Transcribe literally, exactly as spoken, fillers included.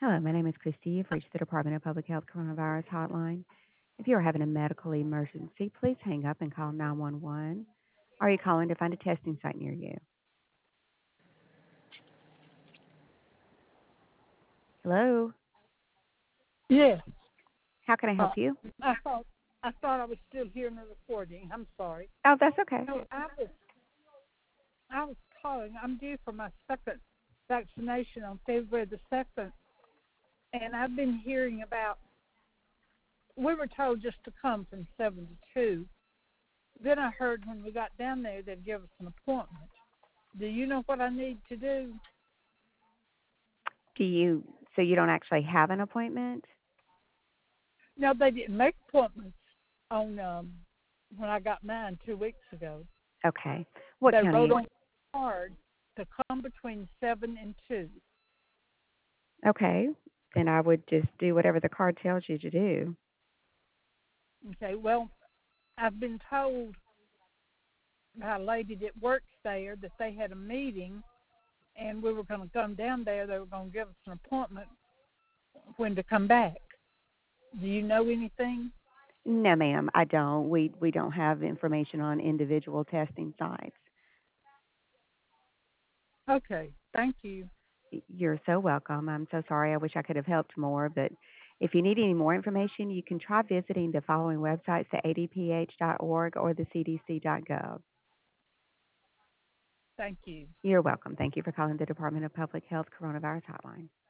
Hello, my name is Christy. You've reached the Department of Public Health Coronavirus Hotline. If you are having a medical emergency, please hang up and call nine one one. Are you calling to find a testing site near you? Hello? Yes. How can I Uh, help you? I thought I thought I was still hearing the recording. I'm sorry. Oh, that's okay. No, I was I was calling. I'm due for my second vaccination on February the second, and I've been hearing about. We were told just to come from seven to two. Then I heard when we got down there they'd give us an appointment. Do you know what I need to do? Do you, so you don't actually have an appointment? No, they didn't make appointments on um, when I got mine two weeks ago. Okay. What They wrote county? on the card to come between seven and two. Okay. Then I would just do whatever the card tells you to do. Okay, well, I've been told by a lady that works there that they had a meeting and we were going to come down there. They were going to give us an appointment when to come back. Do you know anything? No, ma'am, I don't. We we don't have information on individual testing sites. Okay, thank you. You're so welcome. I'm so sorry. I wish I could have helped more, but if you need any more information, you can try visiting the following websites, the a d p h dot org or the c d c dot gov. Thank you. You're welcome. Thank you for calling the Department of Public Health Coronavirus Hotline.